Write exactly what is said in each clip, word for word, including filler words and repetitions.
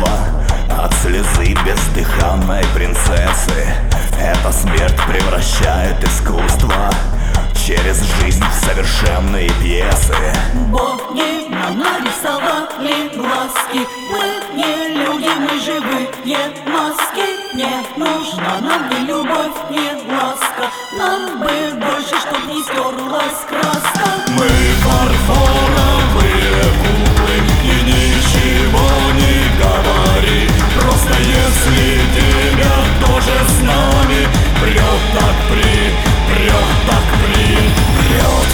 искусства, от слезы бездыханной принцессы. Эта смерть превращает искусство через жизнь в совершенные пьесы. Боги нам нарисовали глазки, мы не люди, мы живые маски. Не нужна нам ни любовь, ни ласка, нам бы больше, чтоб не стерлась краска. Мы фарфоровые куклы, и ничего не говори. Просто если тебя тоже с нами прет, так при, прет, так при, прет,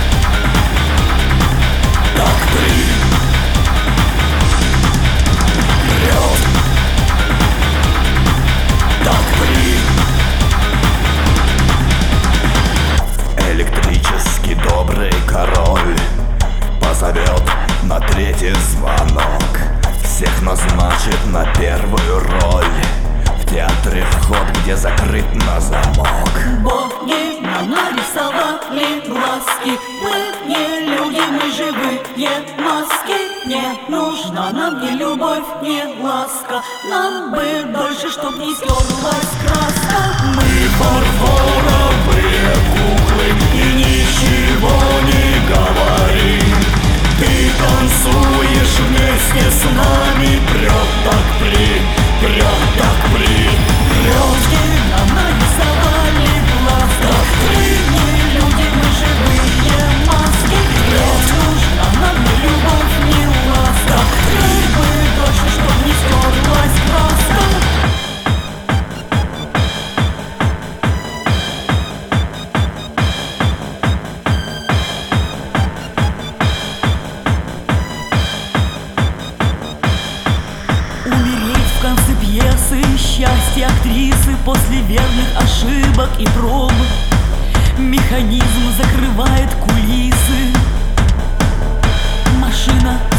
так при, прет, так при. Электрический добрый король позовет на третий звонок, всех назначит на первую роль. В театре вход, где закрыт на замок. Боги нам нарисовали глазки, мы не люди, мы живые маски. Не нужна нам ни любовь, ни ласка, нам бы дольше, чтоб не стерлась краска. Мы фарфоровые куклы, и ничего не говори. Ты танцуешь вместе с нами, прет так при, прет так при, прет. Нам нарисовали глаз, так при, не люди, мы живые маски. Не нужна нам ни любовь, ни ласка, нам бы дольше, чтоб не стерлась краска. В конце пьесы счастье актрисы после верных ошибок и проб. Механизм закрывает кулисы, машина